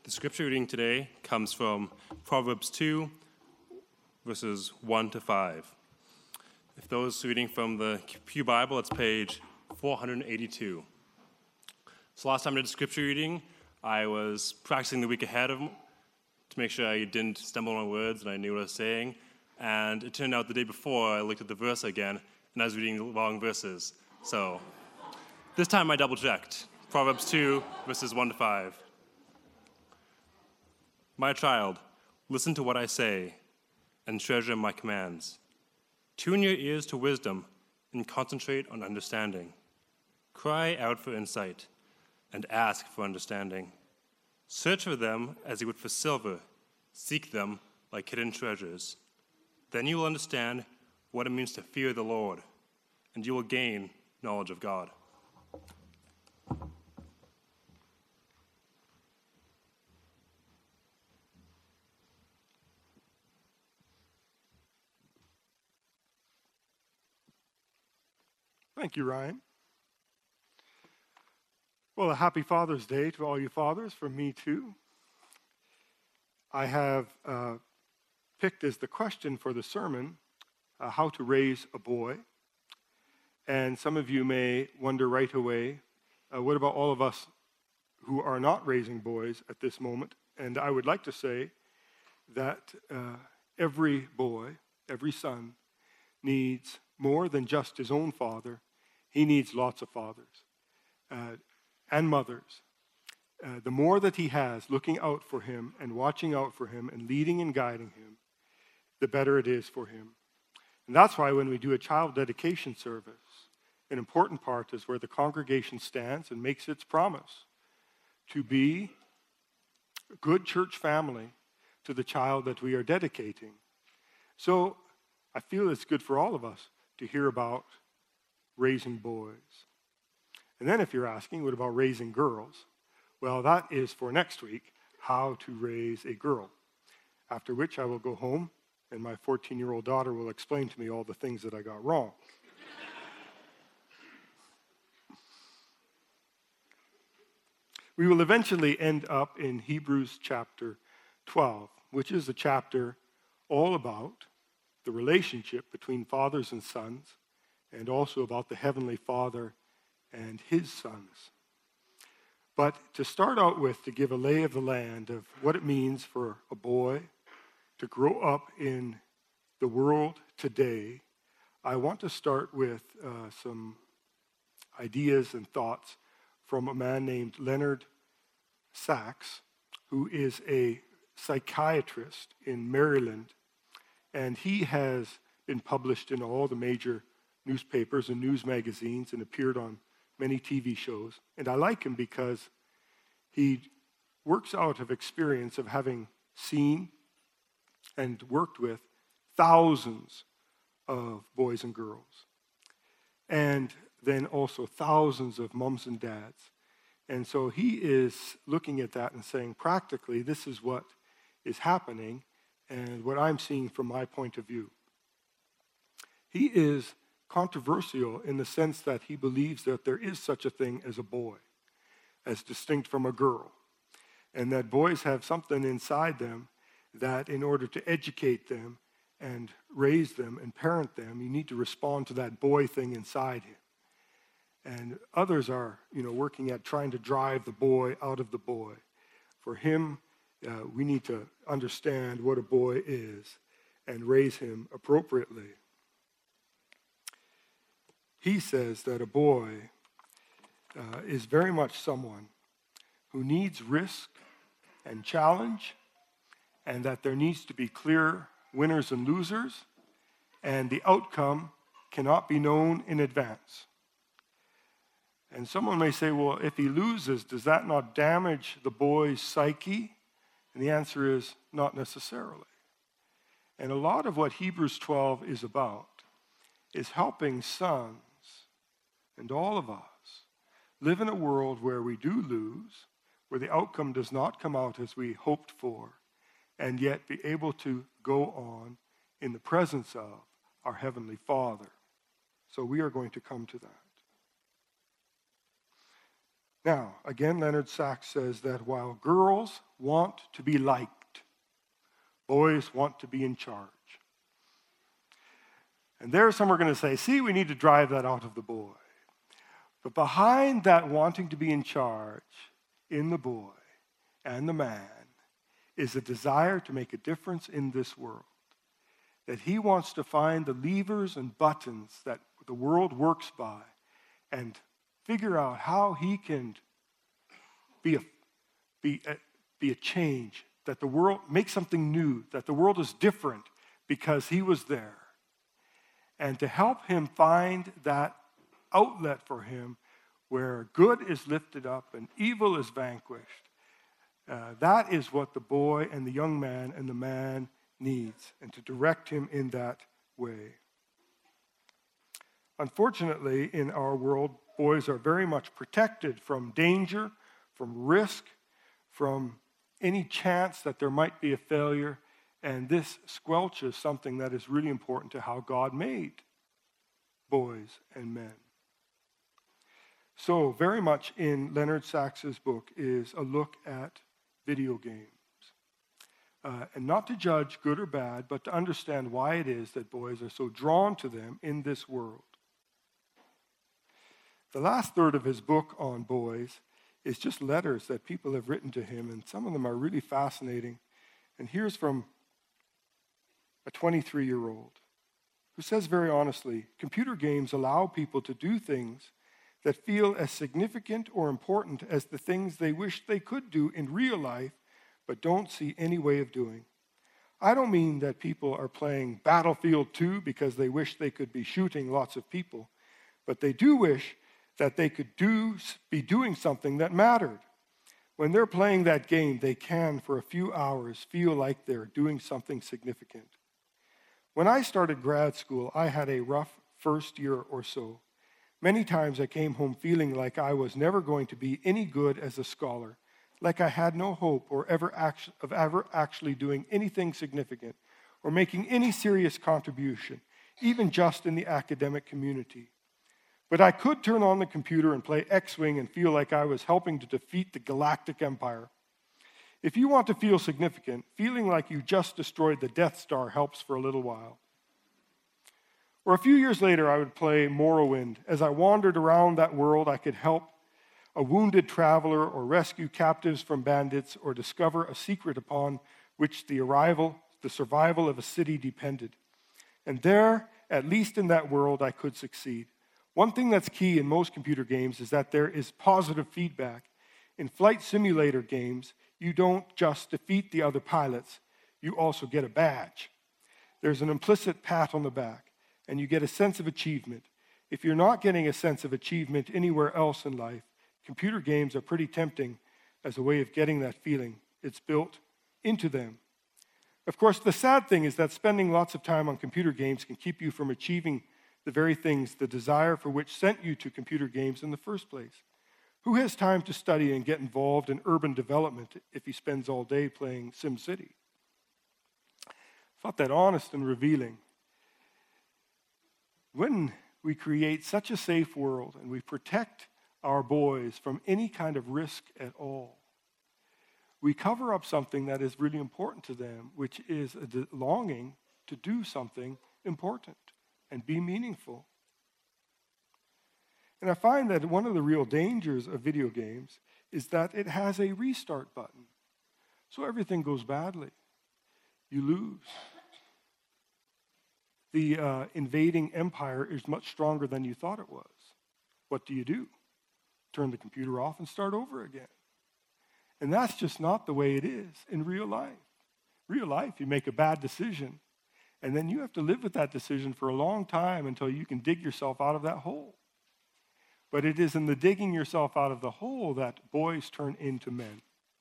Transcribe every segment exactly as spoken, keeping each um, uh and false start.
The scripture reading today comes from Proverbs two, verses one to five. If those reading from the Pew Bible, it's page four hundred eighty-two. So last time I did scripture reading, I was practicing the week ahead of to make sure I didn't stumble on my words and I knew what I was saying. And it turned out the day before I looked at the verse again and I was reading the wrong verses. So this time I double-checked. Proverbs two, verses one to five. My child, listen to what I say and treasure my commands. Tune your ears to wisdom and concentrate on understanding. Cry out for insight and ask for understanding. Search for them as you would for silver. Seek them like hidden treasures. Then you will understand what it means to fear the Lord, and you will gain knowledge of God. Thank you, Ryan. Well, a happy Father's Day to all you fathers, from me too. I have uh, picked as the question for the sermon, uh, how to raise a boy. And some of you may wonder right away, uh, what about all of us who are not raising boys at this moment? And I would like to say that uh, every boy, every son, needs more than just his own father. He needs lots of fathers uh, and mothers. Uh, the more that he has looking out for him and watching out for him and leading and guiding him, the better it is for him. And that's why when we do a child dedication service, an important part is where the congregation stands and makes its promise to be a good church family to the child that we are dedicating. So I feel it's good for all of us to hear about raising boys. And then if you're asking, what about raising girls? Well, that is for next week, how to raise a girl. After which I will go home and my fourteen-year-old daughter will explain to me all the things that I got wrong. We will eventually end up in Hebrews chapter twelve, which is a chapter all about the relationship between fathers and sons, and also about the Heavenly Father and his sons. But to start out with, to give a lay of the land of what it means for a boy to grow up in the world today, I want to start with uh, some ideas and thoughts from a man named Leonard Sax, who is a psychiatrist in Maryland, and he has been published in all the major newspapers and news magazines and appeared on many T V shows. And I like him because he works out of experience of having seen and worked with thousands of boys and girls, and then also thousands of moms and dads. And so he is looking at that and saying, practically, this is what is happening and what I'm seeing from my point of view. He is controversial in the sense that he believes that there is such a thing as a boy, as distinct from a girl, and that boys have something inside them that in order to educate them and raise them and parent them, you need to respond to that boy thing inside him. And others are, you know, working at trying to drive the boy out of the boy. For him, uh, we need to understand what a boy is and raise him appropriately. He says that a boy uh, is very much someone who needs risk and challenge, and that there needs to be clear winners and losers, and the outcome cannot be known in advance. And someone may say, well, if he loses, does that not damage the boy's psyche? And the answer is not necessarily. And a lot of what Hebrews twelve is about is helping sons and all of us live in a world where we do lose, where the outcome does not come out as we hoped for, and yet be able to go on in the presence of our Heavenly Father. So we are going to come to that. Now, again, Leonard Sachs says that while girls want to be liked, boys want to be in charge. And there some are going to say, see, we need to drive that out of the boy. But behind that wanting to be in charge in the boy and the man is a desire to make a difference in this world. That he wants to find the levers and buttons that the world works by and figure out how he can be a, be a, be a change, that the world, make something new, that the world is different because he was there. And to help him find that outlet for him where good is lifted up and evil is vanquished, uh, that is what the boy and the young man and the man needs, and to direct him in that way. Unfortunately, in our world, boys are very much protected from danger, from risk, from any chance that there might be a failure, and this squelches something that is really important to how God made boys and men. So, very much in Leonard Sachs's book is a look at video games. Uh, and not to judge good or bad, but to understand why it is that boys are so drawn to them in this world. The last third of his book on boys is just letters that people have written to him, and some of them are really fascinating. And here's from a twenty-three-year-old who says very honestly, computer games allow people to do things that feel as significant or important as the things they wish they could do in real life, but don't see any way of doing. I don't mean that people are playing Battlefield two because they wish they could be shooting lots of people, but they do wish that they could do, be doing something that mattered. When they're playing that game, they can, for a few hours, feel like they're doing something significant. When I started grad school, I had a rough first year or so. Many times I came home feeling like I was never going to be any good as a scholar, like I had no hope or ever act- of ever actually doing anything significant or making any serious contribution, even just in the academic community. But I could turn on the computer and play X-Wing and feel like I was helping to defeat the Galactic Empire. If you want to feel significant, feeling like you just destroyed the Death Star helps for a little while. Or a few years later, I would play Morrowind. As I wandered around that world, I could help a wounded traveler or rescue captives from bandits or discover a secret upon which the arrival, the survival of a city depended. And there, at least in that world, I could succeed. One thing that's key in most computer games is that there is positive feedback. In flight simulator games, you don't just defeat the other pilots, you also get a badge. There's an implicit pat on the back, and you get a sense of achievement. If you're not getting a sense of achievement anywhere else in life, computer games are pretty tempting as a way of getting that feeling. It's built into them. Of course, the sad thing is that spending lots of time on computer games can keep you from achieving the very things, the desire for which sent you to computer games in the first place. Who has time to study and get involved in urban development if he spends all day playing SimCity? I thought that honest and revealing. When we create such a safe world and we protect our boys from any kind of risk at all, we cover up something that is really important to them, which is a longing to do something important and be meaningful. And I find that one of the real dangers of video games is that it has a restart button. So everything goes badly. You lose. The uh, invading empire is much stronger than you thought it was. What do you do? Turn the computer off and start over again. And that's just not the way it is in real life. Real life, you make a bad decision, and then you have to live with that decision for a long time until you can dig yourself out of that hole. But it is in the digging yourself out of the hole that boys turn into men.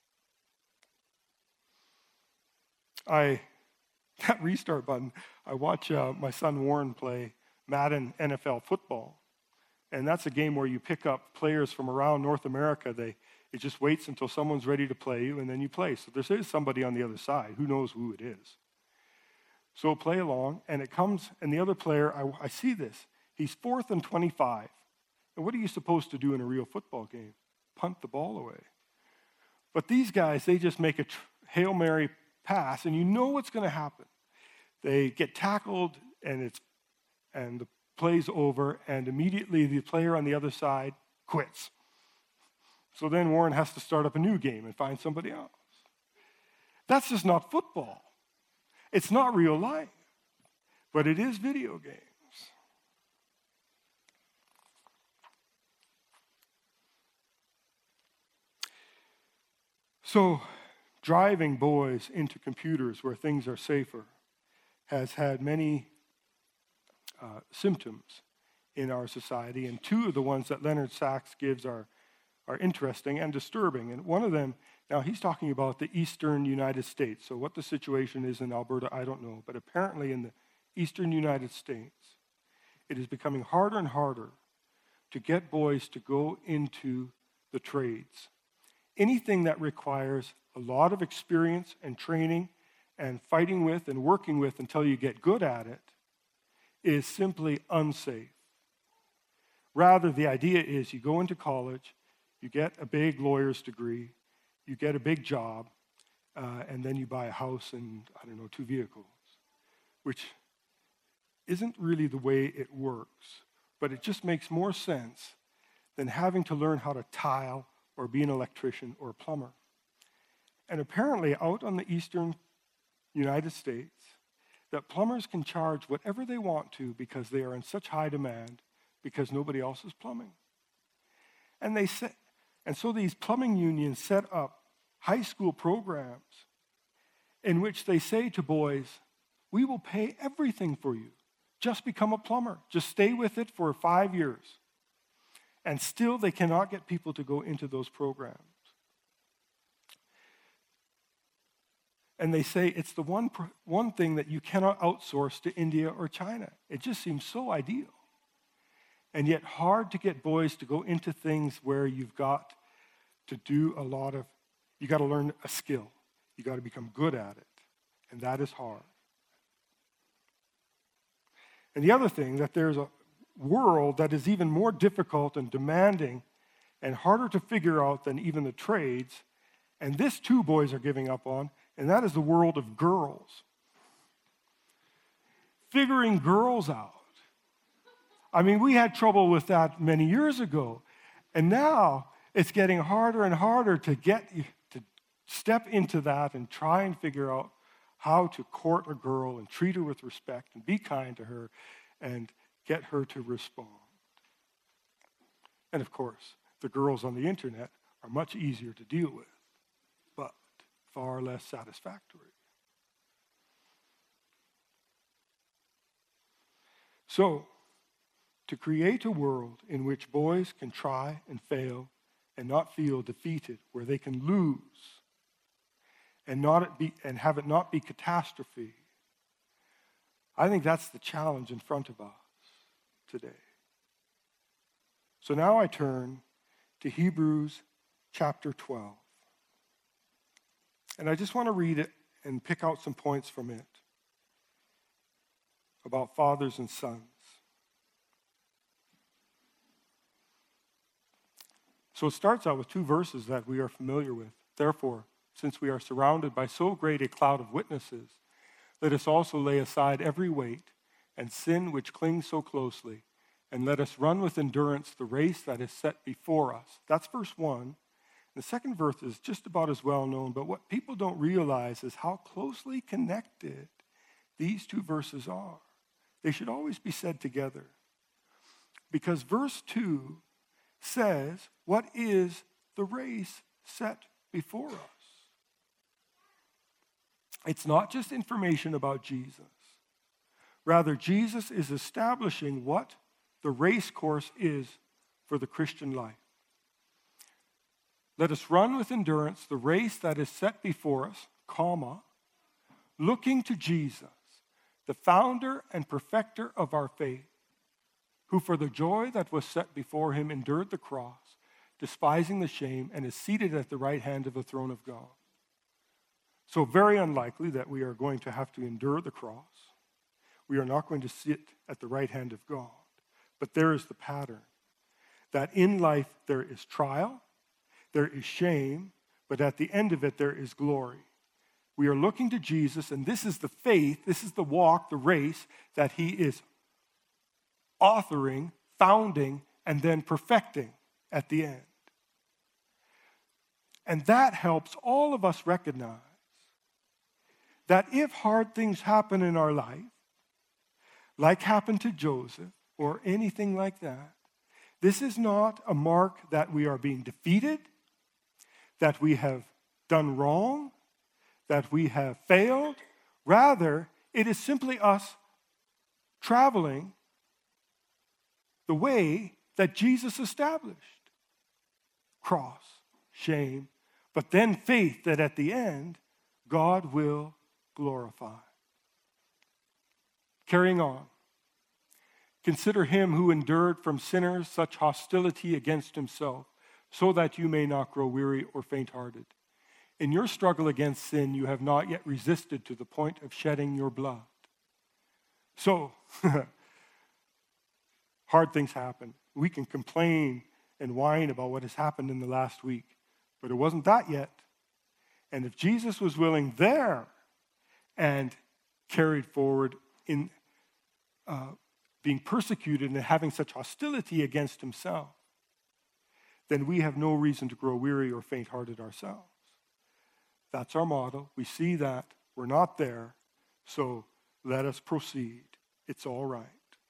I, that restart button, I watch uh, my son Warren play Madden N F L football. And that's a game where you pick up players from around North America. They, it just waits until someone's ready to play you, and then you play. So there is somebody on the other side. Who knows who it is? So play along, and it comes, and the other player, I, I see this. He's fourth and twenty-five. And what are you supposed to do in a real football game? punt the ball away. But these guys, they just make a tr- Hail Mary pass, and you know what's going to happen. They get tackled, and it's and the play's over, and immediately the player on the other side quits. So then Warren has to start up a new game and find somebody else. That's just not football. It's not real life, but it is video games. So, driving boys into computers where things are safer has had many uh, symptoms in our society, and two of the ones that Leonard Sachs gives are, are interesting and disturbing. And one of them, now he's talking about the eastern United States. So what the situation is in Alberta, I don't know, but apparently in the eastern United States, it is becoming harder and harder to get boys to go into the trades. Anything that requires a lot of experience and training and fighting with and working with until you get good at it is simply unsafe. Rather, the idea is you go into college, you get a big lawyer's degree, you get a big job, uh, and then you buy a house and, I don't know, two vehicles, which isn't really the way it works, but it just makes more sense than having to learn how to tile or be an electrician or a plumber. And apparently out on the eastern United States, that plumbers can charge whatever they want to because they are in such high demand because nobody else is plumbing. And they say, and so these plumbing unions set up high school programs in which they say to boys, we will pay everything for you. Just become a plumber. Just stay with it for five years. And still they cannot get people to go into those programs. And they say it's the one, one thing that you cannot outsource to India or China. It just seems so ideal. And yet hard to get boys to go into things where you've got to do a lot of, you got to learn a skill. You got to become good at it. And that is hard. And the other thing, that there's a world that is even more difficult and demanding and harder to figure out than even the trades, and this too boys are giving up on, and that is the world of girls. Figuring girls out. I mean, we had trouble with that many years ago, and now it's getting harder and harder to get to step into that and try and figure out how to court a girl and treat her with respect and be kind to her and get her to respond. And of course, the girls on the internet are much easier to deal with, but far less satisfactory. So, to create a world in which boys can try and fail and not feel defeated, where they can lose and not be, and have it not be catastrophe, I think that's the challenge in front of us today. So now I turn to Hebrews chapter twelve. And I just want to read it and pick out some points from it about fathers and sons. So it starts out with two verses that we are familiar with. Therefore, since we are surrounded by so great a cloud of witnesses, let us also lay aside every weight and sin which clings so closely, and let us run with endurance the race that is set before us. That's verse one. The second verse is just about as well known, but what people don't realize is how closely connected these two verses are. They should always be said together. Because verse two says, what is the race set before us? It's not just information about Jesus. Rather, Jesus is establishing what the race course is for the Christian life. Let us run with endurance the race that is set before us, comma, looking to Jesus, the founder and perfecter of our faith, who for the joy that was set before him endured the cross, despising the shame, and is seated at the right hand of the throne of God. So very unlikely that we are going to have to endure the cross. We are not going to sit at the right hand of God. But there is the pattern, that in life there is trial, there is shame, but at the end of it, there is glory. We are looking to Jesus, and this is the faith, this is the walk, the race that he is authoring, founding, and then perfecting at the end. And that helps all of us recognize that if hard things happen in our life, like happened to Joseph or anything like that, this is not a mark that we are being defeated, that we have done wrong, that we have failed. Rather, it is simply us traveling the way that Jesus established. Cross, shame, but then faith that at the end, God will glorify. Carrying on. Consider him who endured from sinners such hostility against himself, so that you may not grow weary or faint-hearted. In your struggle against sin, you have not yet resisted to the point of shedding your blood. So, hard things happen. We can complain and whine about what has happened in the last week, but it wasn't that yet. And if Jesus was willing there and carried forward in uh, being persecuted and having such hostility against himself, then we have no reason to grow weary or faint-hearted ourselves. That's our model. We see that. We're not there. So let us proceed. It's all right.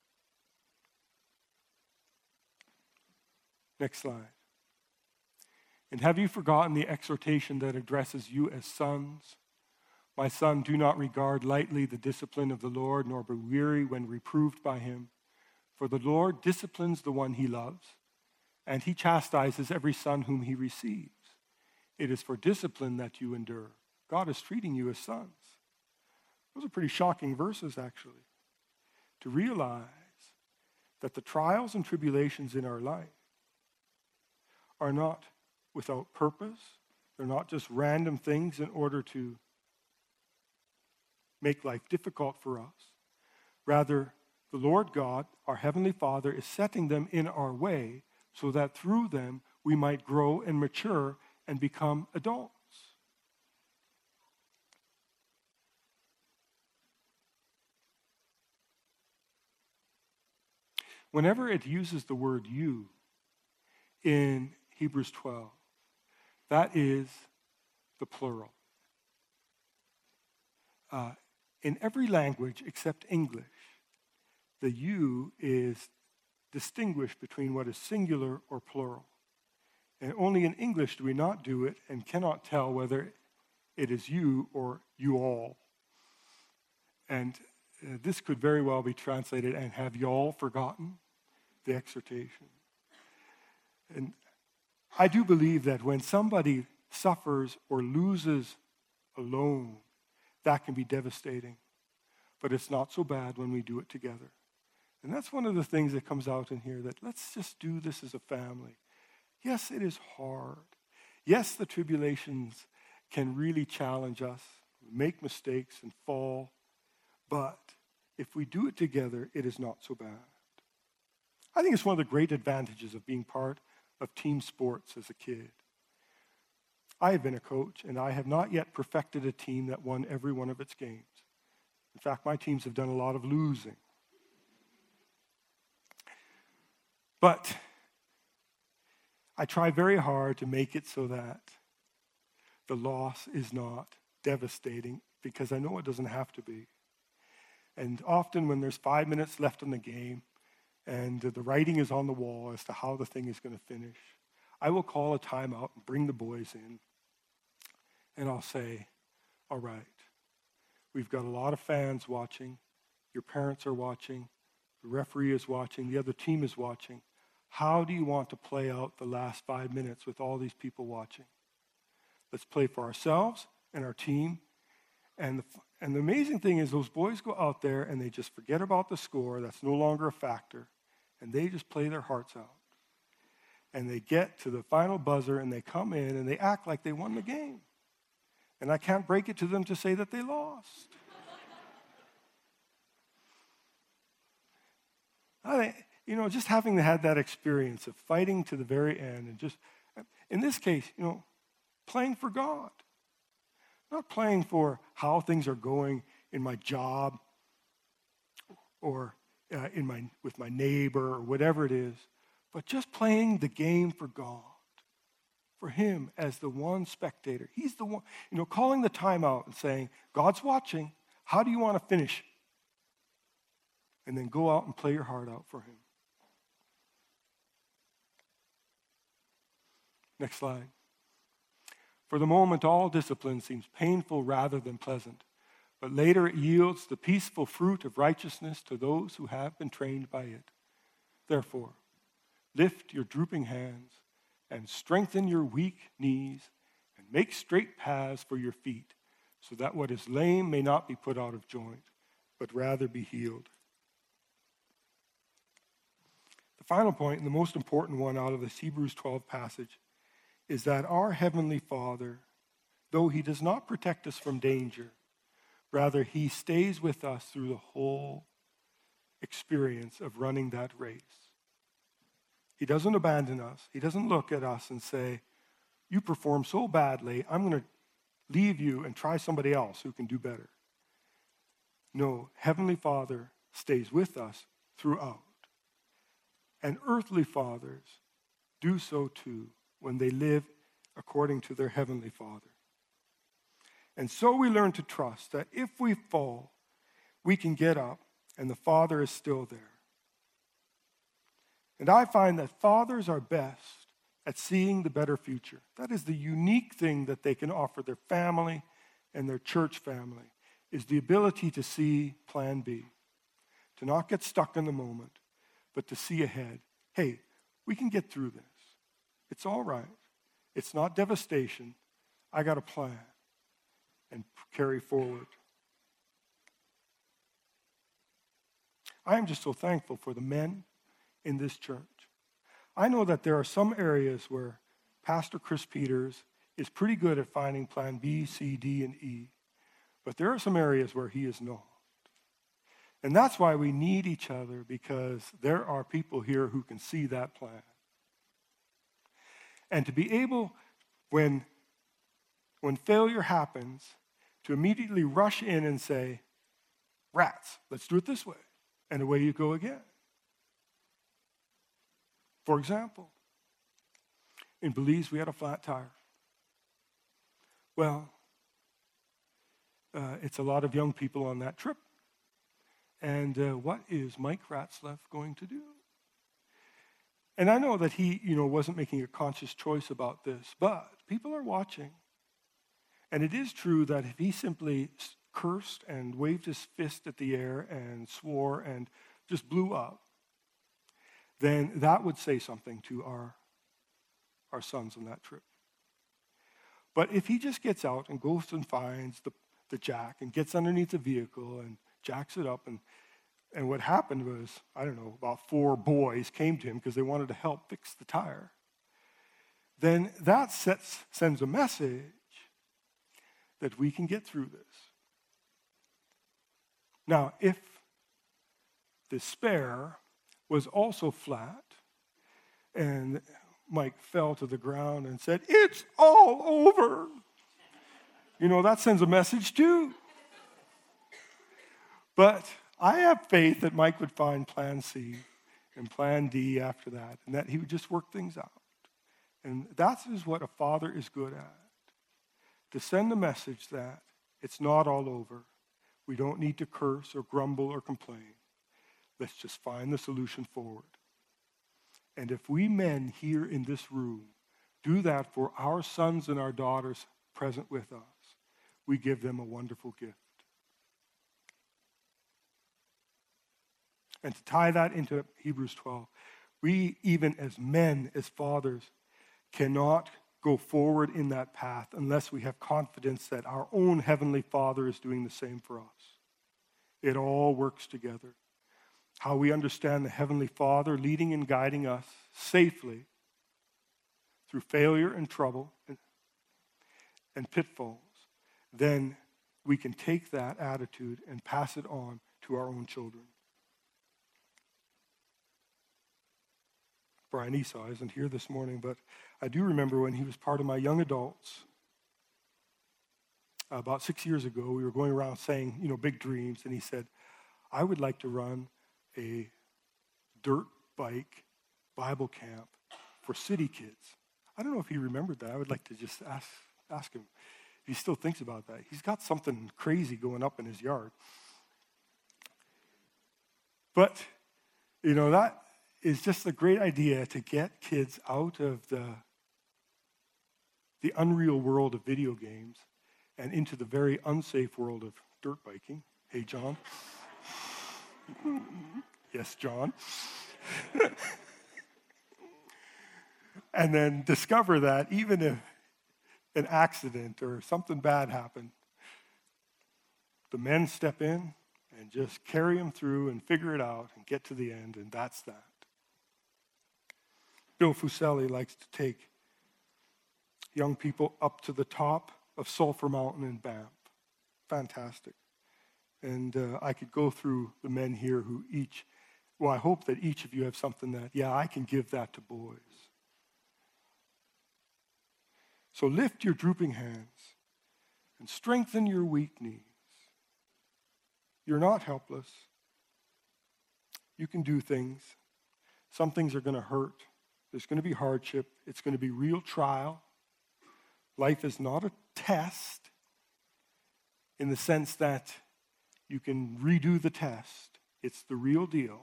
Next slide. And have you forgotten the exhortation that addresses you as sons? My son, do not regard lightly the discipline of the Lord, nor be weary when reproved by him. For the Lord disciplines the one he loves, and he chastises every son whom he receives. It is for discipline that you endure. God is treating you as sons. Those are pretty shocking verses, actually, to realize that the trials and tribulations in our life are not without purpose. They're not just random things in order to make life difficult for us. Rather, the Lord God, our Heavenly Father, is setting them in our way so that through them we might grow and mature and become adults. Whenever it uses the word you in Hebrews twelve, that is the plural. Uh, in every language except English, the you is distinguished between what is singular or plural. And only in English do we not do it and cannot tell whether it is you or you all. And uh, this could very well be translated, and have y'all forgotten the exhortation? And I do believe that when somebody suffers or loses alone, that can be devastating. But it's not so bad when we do it together. And that's one of the things that comes out in here, that let's just do this as a family. Yes, it is hard. Yes, the tribulations can really challenge us, make mistakes and fall. But if we do it together, it is not so bad. I think it's one of the great advantages of being part of team sports as a kid. I have been a coach, and I have not yet perfected a team that won every one of its games. In fact, my teams have done a lot of losing. But I try very hard to make it so that the loss is not devastating, because I know it doesn't have to be. And often when there's five minutes left in the game and the writing is on the wall as to how the thing is going to finish, I will call a timeout and bring the boys in. And I'll say, all right, we've got a lot of fans watching. Your parents are watching. The referee is watching. The other team is watching. How do you want to play out the last five minutes with all these people watching? Let's play for ourselves and our team. And the, and the amazing thing is those boys go out there and they just forget about the score. That's no longer a factor. And they just play their hearts out. And they get to the final buzzer and they come in and they act like they won the game. And I can't break it to them to say that they lost. I think, you know, just having had that experience of fighting to the very end, and just, In this case, you know, playing for God. Not playing for how things are going in my job or uh, in my with my neighbor or whatever it is, but just playing the game for God, for him as the one spectator. He's the one, you know, calling the timeout and saying, God's watching. How do you want to finish? And then go out and play your heart out for him. Next slide. For the moment, all discipline seems painful rather than pleasant, but later it yields the peaceful fruit of righteousness to those who have been trained by it. Therefore, lift your drooping hands and strengthen your weak knees and make straight paths for your feet, so that what is lame may not be put out of joint, but rather be healed. The final point, and the most important one out of this Hebrews twelve passage, is that our Heavenly Father, though he does not protect us from danger, rather he stays with us through the whole experience of running that race. He doesn't abandon us. He doesn't look at us and say, you perform so badly, I'm going to leave you and try somebody else who can do better. No, Heavenly Father stays with us throughout. And earthly fathers do so too when they live according to their Heavenly Father. And so we learn to trust that if we fall, we can get up and the Father is still there. And I find that fathers are best at seeing the better future. That is the unique thing that they can offer their family and their church family, is the ability to see plan B, to not get stuck in the moment, but to see ahead. Hey, we can get through this. It's all right. It's not devastation. I got a plan, and carry forward. I am just so thankful for the men in this church. I know that there are some areas where Pastor Chris Peters is pretty good at finding plan B, C, D, and E, but there are some areas where he is not. And that's why we need each other, because there are people here who can see that plan. And to be able, when, when failure happens, to immediately rush in and say, rats, let's do it this way. And away you go again. For example, in Belize, we had a flat tire. Well, uh, it's a lot of young people on that trip. And uh, what is Mike Ratzlaff going to do? And I know that he, you know, wasn't making a conscious choice about this, but people are watching. And it is true that if he simply cursed and waved his fist at the air and swore and just blew up, then that would say something to our, our sons on that trip. But if he just gets out and goes and finds the, the jack and gets underneath the vehicle and jacks it up, and, and what happened was, I don't know, about four boys came to him because they wanted to help fix the tire, then that sets, sends a message that we can get through this. Now, if the spare was also flat, and Mike fell to the ground and said, it's all over, you know, that sends a message too. But I have faith that Mike would find plan C and plan D after that, and that he would just work things out. And that is what a father is good at, to send a message that it's not all over. We don't need to curse or grumble or complain. Let's just find the solution forward. And if we men here in this room do that for our sons and our daughters present with us, we give them a wonderful gift. And to tie that into Hebrews twelve, we, even as men, as fathers, cannot go forward in that path unless we have confidence that our own Heavenly Father is doing the same for us. It all works together. How we understand the Heavenly Father leading and guiding us safely through failure and trouble and, and pitfalls, then we can take that attitude and pass it on to our own children. Brian Esau isn't here this morning, but I do remember when he was part of my young adults. About six years ago, we were going around saying, you know, big dreams, and he said, I would like to run a dirt bike Bible camp for city kids. I don't know if he remembered that. I would like to just ask, ask him if he still thinks about that. He's got something crazy going up in his yard. But, you know, that is just a great idea to get kids out of the, the unreal world of video games and into the very unsafe world of dirt biking. Hey, John. Yes, John. And then discover that even if an accident or something bad happened, the men step in and just carry them through and figure it out and get to the end, and that's that. Bill Fuseli likes to take young people up to the top of Sulphur Mountain in Banff. Fantastic. And uh, I could go through the men here who each, well, I hope that each of you have something that, yeah, I can give that to boys. So lift your drooping hands and strengthen your weak knees. You're not helpless. You can do things. Some things are going to hurt. There's going to be hardship. It's going to be real trial. Life is not a test in the sense that you can redo the test. It's the real deal.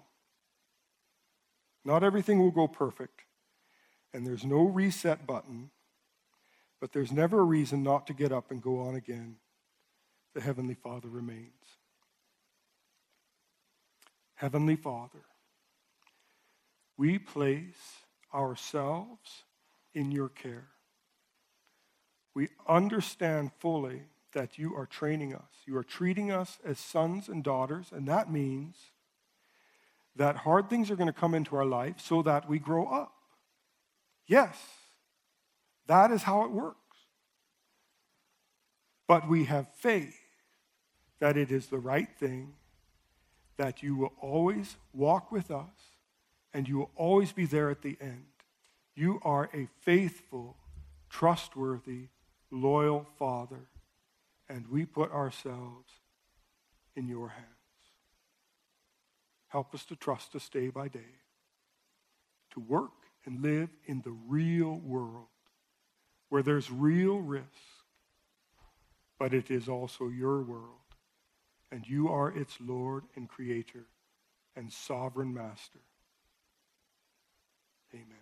Not everything will go perfect, and there's no reset button, but there's never a reason not to get up and go on again. The Heavenly Father remains. Heavenly Father, we place ourselves in your care. We understand fully that you are training us. You are treating us as sons and daughters, and that means that hard things are going to come into our life so that we grow up. Yes, that is how it works. But we have faith that it is the right thing, that you will always walk with us, and you will always be there at the end. You are a faithful, trustworthy, loyal Father, and we put ourselves in your hands. Help us to trust us day by day, to work and live in the real world where there's real risk, but it is also your world, and you are its Lord and Creator and Sovereign Master. Amen.